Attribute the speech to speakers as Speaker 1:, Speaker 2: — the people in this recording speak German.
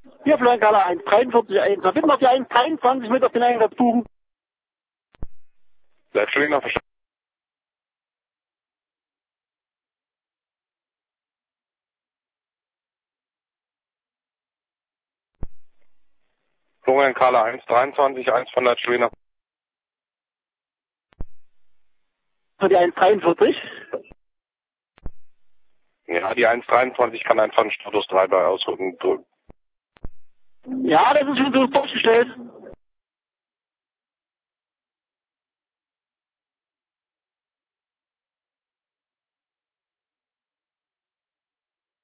Speaker 1: Hier Florian Kala 1,43,1. Verbinden wir die 1,23 mit auf den Einsatz buchen.
Speaker 2: Entschuldigung, verstanden. Florian Kala 1,23, 1 von der Schwener.
Speaker 1: Für die 1,43.
Speaker 2: Ja, die 1,23 kann einfach einen Status 3 bei ausdrücken.
Speaker 1: Ja, das ist schon so vorgestellt.